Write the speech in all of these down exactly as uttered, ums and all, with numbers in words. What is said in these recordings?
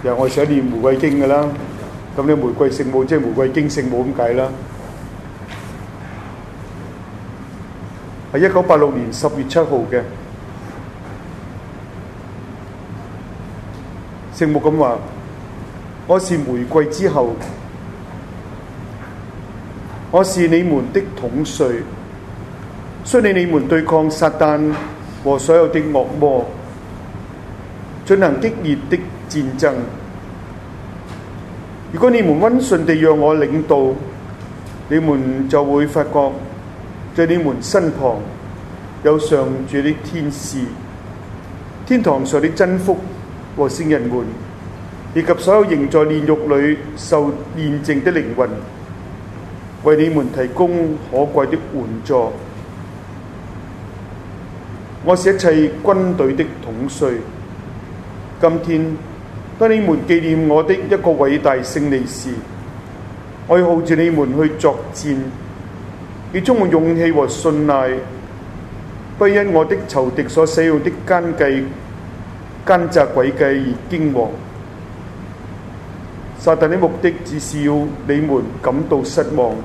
又我寫念玫瑰經㗎啦，咁你玫瑰聖母即係玫瑰經聖母咁解啦。係一九八六年十月七號嘅，聖母咁話：我是玫瑰之後，我是你們的統帥，率領你們對抗撒旦和所有的惡魔，進行激烈的戰爭。如果你們溫順地讓我領導，你們就會發覺在你們身旁有上主的天使，天堂上的真福和聖人們，以及所有仍在煉獄裏受煉淨的靈魂，為你們提供可貴的援助。我是一切軍隊的統帥。今天當你們紀念我的一個偉大勝利時，我要號召你們去作戰，以充滿勇氣和信賴，不因我的仇敵所使用的奸計、奸詐詭計而驚惶。撒旦的目的只是要你們感到失望。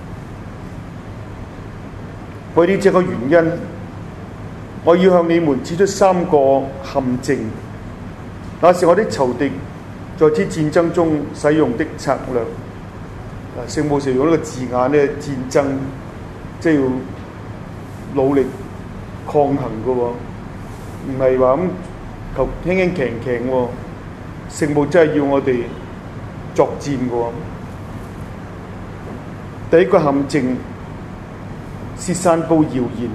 為了這個原因，我要向你們指出三個陷阱，那是我的仇敵在此戰爭中使用的策略。聖母時用呢個字眼咧，戰爭即係要努力抗衡嘅喎，唔係話咁求輕輕騎騎喎。聖母真係要我哋作戰嘅喎。第一個陷阱是散佈謠言，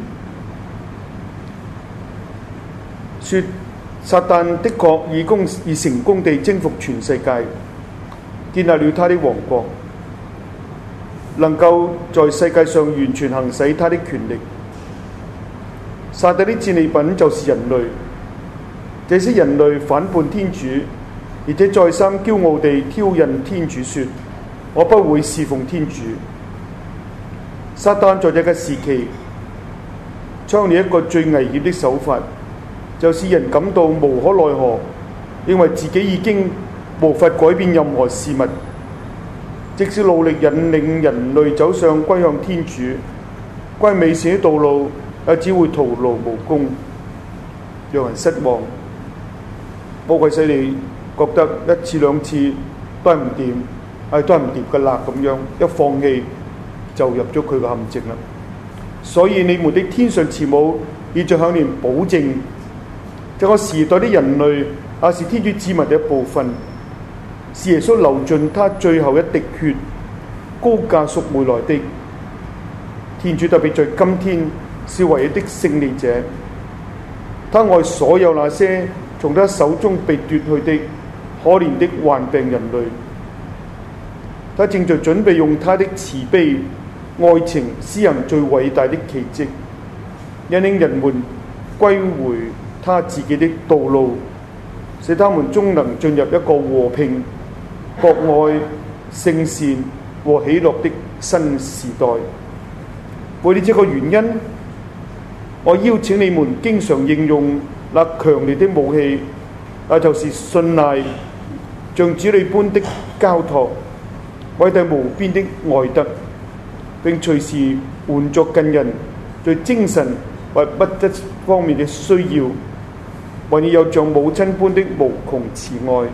說撒旦的確已功已成功地征服全世界，建立了他的王國，能夠在世界上完全行使他的權力。撒旦的戰利品就是人類，這些人類反叛天主，而且再三驕傲地挑釁天主，說我不會侍奉天主。撒旦在這個時期創了一個最危險的手法，就是人感到無可奈何，認為自己已經無法改變任何事物，即使努力引領人類走上歸向天主、歸美善的道路，也只會徒勞無功，讓人失望。魔鬼使你覺得一次兩次都係唔掂，係都係唔掂嘅啦，咁樣一放棄就入咗佢嘅陷阱啦。所以你們的天上慈母已在向你們保證，這個時代的人類也是天主子民的一部分，是耶穌流盡他最後一滴血高價贖回來的。天主特別在今天是唯一的勝利者，他愛所有那些從他手中被奪去的可憐的患病人類，他正在準備用他的慈悲愛情施行最偉大的奇蹟，引領人們歸回他自己的道路，使他們終能進入一個和平、博愛、聖善和喜樂的新時代。為了這個原因，我邀請你們經常應用那強烈的武器，那就是信賴，像主你般的交託，偉大無邊的愛德，並隨時援助近人在精神或物質方面的需要，還要有像母親般的無窮慈愛。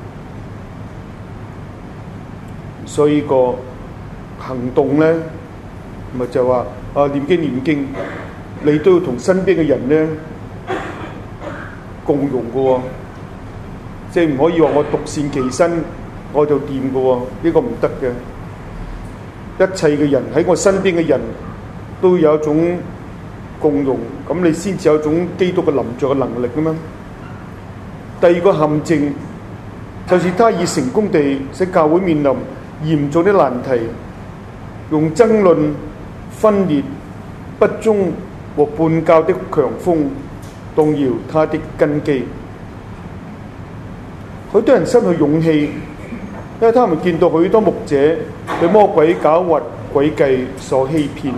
所以個行動呢，咪就話啊念經念經，你都要同身邊嘅人呢共融嘅喎，即係唔可以話我獨善其身我就掂嘅喎，呢個唔得嘅。一切嘅人喺我身邊嘅人都有一種共融，咁你先至有一種基督嘅臨在嘅能力㗎嘛。第二個陷阱就是他已成功地使教會面臨嚴重的難題，用爭論、分裂、不忠和叛教的強風動搖他的根基。許多人失去勇氣，因為他們見到許多牧者被魔鬼狡猾詭計所欺騙。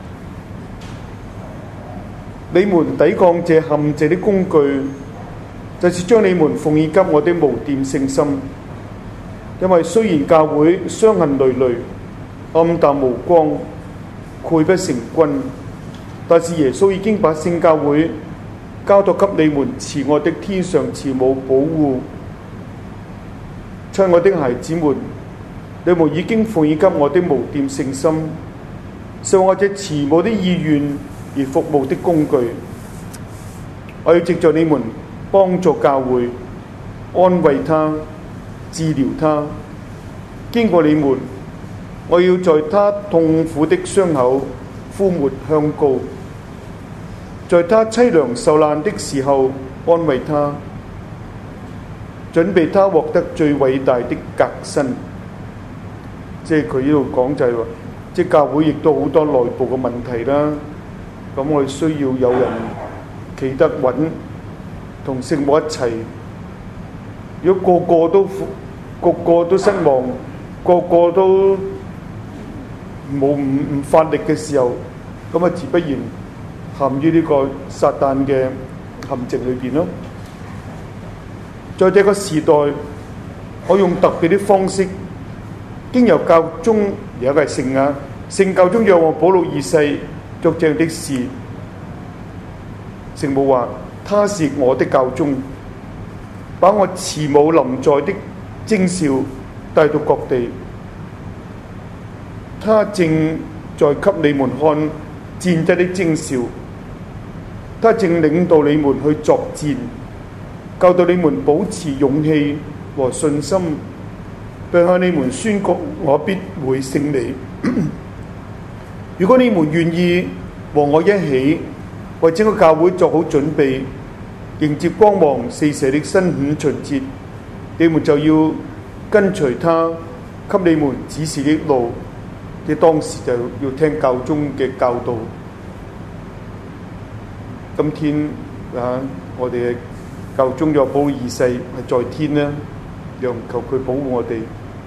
你們抵抗這陷阱的工具， 就是將你們奉獻給我的無玷聖心。因為雖然教會傷痕累累、暗淡無光、潰不成軍，但是耶穌已經把聖教會交託給你們慈愛的天上慈母保護。親愛的孩子們，你們已經奉獻給我的無玷聖心，是我這慈母的意願而服務的工具。我要藉著你們幫助教會，安慰他，治療他。經過你們，我要在他痛苦的傷口敷抹香膏，在他淒涼受難的時候安慰他，準備他獲得最偉大的革新。即係佢呢度講就係話，即係教會亦都好多內部嘅問題啦。咁我哋需要有人企得穩，同聖母一齊。如果個個都個個都失望，個個都冇唔唔發力嘅時候，咁啊自不然陷於呢個撒旦嘅陷阱裏邊咯。在這個時代，我用特別的方式，經由教宗有一個係聖啊，聖教宗若望保祿二世作這樣的事。聖母話：他是我的教宗，把我慈母臨在的徵兆帶到各地。他正在給你們看戰爭的徵兆，他正領導你們去作戰，教導你們保持勇氣和信心，並向你們宣告我必會勝利。如果你們願意和我一起為整個教會做好準備，迎接光芒四射的新五旬節，你們就要跟隨他給你們指示的路。你當時就要聽教宗嘅教導。今天啊，我哋嘅教宗若保祿二世係在天呢，讓求佢保護我哋。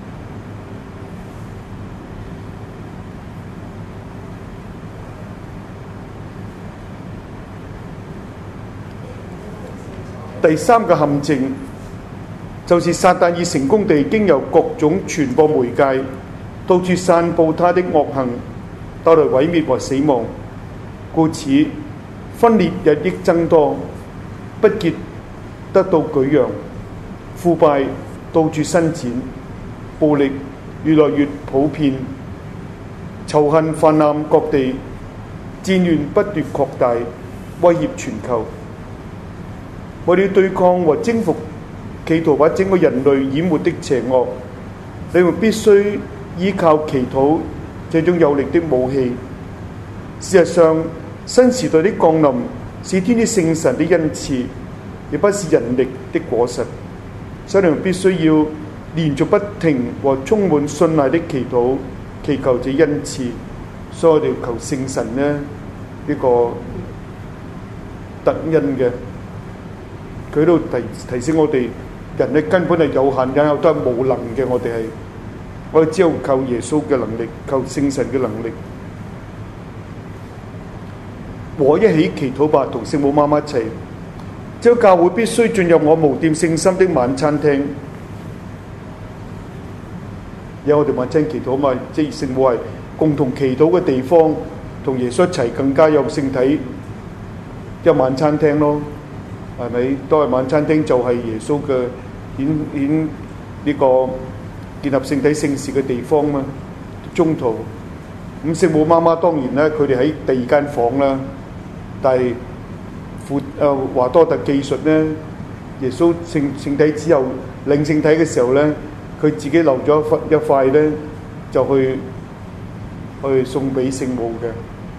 第三個陷阱就是撒旦已成功地經由各種傳播媒介，到處散佈他的惡行，帶來毀滅和死亡。故此分裂日益增多，不潔得到舉揚，腐敗到處伸展，暴力越來越普遍，仇恨泛濫各地，戰亂不斷擴大，威脅全球。為了對抗和征服企圖把整個人類淹沒的邪惡，你們必須依靠祈禱這種有力的武器。事實上，新時代的降臨是天主聖神的恩賜，而不是人力的果實。所以你們必須要連續不停和充滿信賴的祈禱，祈求這恩賜。所以我哋求聖神呢，呢、這個特恩嘅。佢都提提醒我哋，人咧根本係有限，有都係無能嘅。我哋係，我哋只有靠耶穌嘅能力，靠聖神嘅能力。和我一起祈禱吧，同聖母媽媽一齊。只有教會必須進入我無玷聖心的晚餐廳。有我哋晚餐祈禱嘛，即係聖母係共同祈禱嘅地方，同耶穌一齊更加有聖體，有晚餐廳咯。係咪？都係晚餐廳就係耶穌嘅顯顯呢個建立聖體聖事嘅地方嘛。中途咁聖母媽媽當然咧，佢哋喺第二間房啦。但係父誒華多特記述咧，耶穌聖聖體之後領聖體嘅時候咧，佢自己留咗一塊一塊咧，就去去送俾聖母嘅。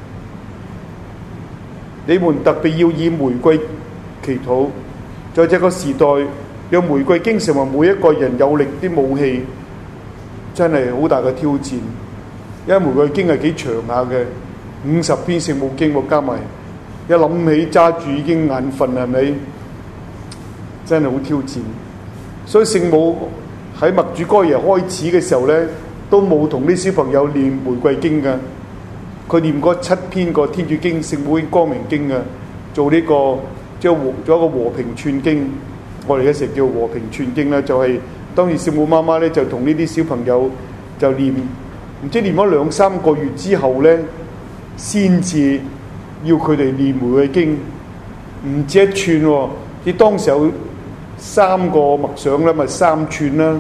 你們特別要以玫瑰祈禱，在這個時代，讓玫瑰經成為每一個人有力的武器，真係好大嘅挑戰。因為玫瑰經係幾長下嘅，五十篇聖母經我加埋，一諗起揸住已經眼瞓，係咪？真係好挑戰。所以聖母喺默主哥耶開始嘅時候咧，都冇同啲小朋友念玫瑰經嘅，佢念嗰七篇個天主經、聖母經、光明經嘅，做呢、這個。即係做一個和平串經， 我哋嘅時叫和平串經啦，就係、是、當時聖母媽媽咧就同呢啲小朋友就念，唔知念咗兩三個月之後咧，先至要佢哋念玫瑰經，唔止一串喎、哦，你當時有三個默想啦，咪三串啦。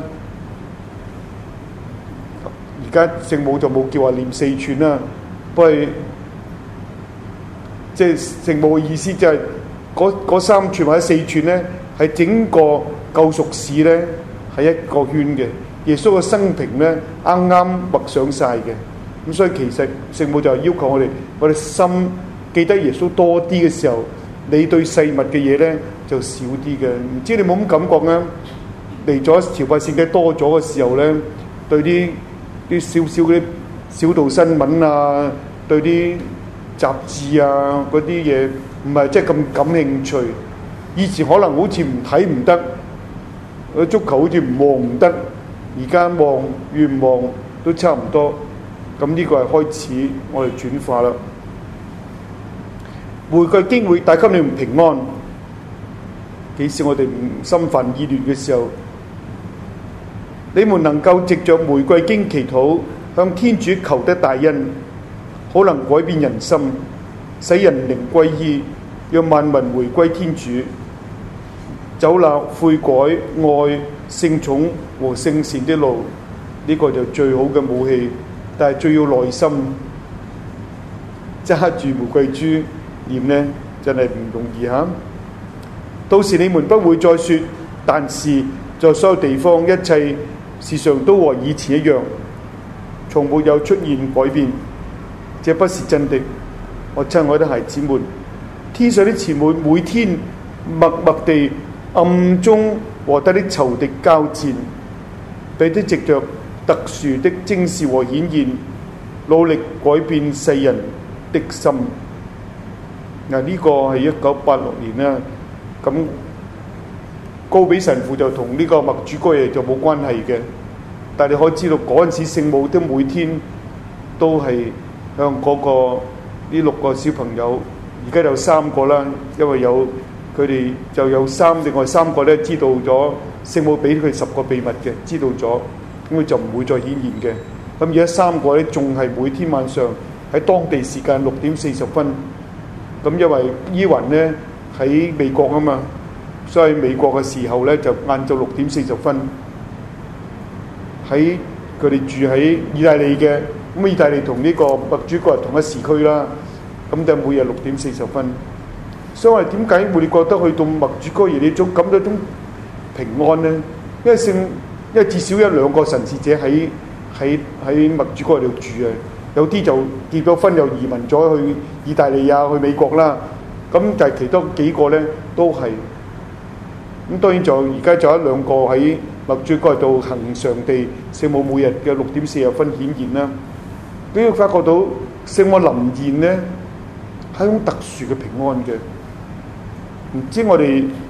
而家聖母就冇叫話念四串啦，不過即係聖母嘅意思就係嗰三串或者四串咧，係整個救贖史咧係一個圈嘅。耶穌嘅生平咧啱啱默想晒嘅，咁所以其實聖母就係要求我哋，我哋心記得耶穌多啲嘅時候，你對世物嘅嘢咧就少啲嘅。唔知你冇咁感覺咧？嚟咗朝拜聖體多咗嘅時候咧，對啲啲少少嗰啲小道新聞啊，對啲雜誌啊嗰啲嘢唔係即係咁感興趣。以前可能好似唔睇唔得，個足球好似唔望唔得，而家望越望都差唔多。咁呢個係開始我哋轉化啦。玫瑰經會帶給你們平安。幾時我哋唔心煩意亂嘅時候，你們能夠藉着玫瑰經祈禱，向天主求得大恩，可能改變人心，使人靈歸依，讓萬民回歸天主，走那悔改、愛、聖寵和聖善的路。呢、這個就最好嘅武器，但係最要耐心，揸住玫瑰珠念呢，真係唔容易嚇。到時你們不會再說，但是在所有地方一切事上都和以前一樣，從沒有出現改變。這不是真的，我親愛的孩子們，天上的慈母每天默默地暗中和他的仇敵交戰，彼得藉着特殊的徵兆和顯現，努力改變世人的心。嗱，呢個係一九八六年啦。咁高比神父就同呢個默主哥爺就冇關係嘅，但係你可以知道嗰陣時聖母都每天都係向嗰、那個呢六個小朋友，而家有三個啦，因為有佢哋就有三，另外三個咧知道咗聖母俾佢十個秘密嘅，知道咗，咁佢就唔會再顯現嘅。咁而家三個咧仲係每天晚上喺當地時間六點四十分，咁因為伊雲咧喺美國啊嘛，所以美國嘅時候咧就晏晝六點四十分，喺佢哋住喺意大利嘅，咁意大利同呢個默主哥係同一時區啦，咁就每日六點四十分。所以我哋點解會覺得去到默主哥爺呢種咁多種平安咧？因為聖，因為至少有兩個神視者喺喺喺默主哥爺度住啊，有啲就結咗婚又移民咗去意大利啊，去美國啦。咁就係其中幾個咧都係，咁當然就而家就有一兩個喺默主哥度恒常地聖母每日嘅六點四十分顯現啦。你會發覺到聖母臨現咧係一種特殊嘅平安嘅。唔知我哋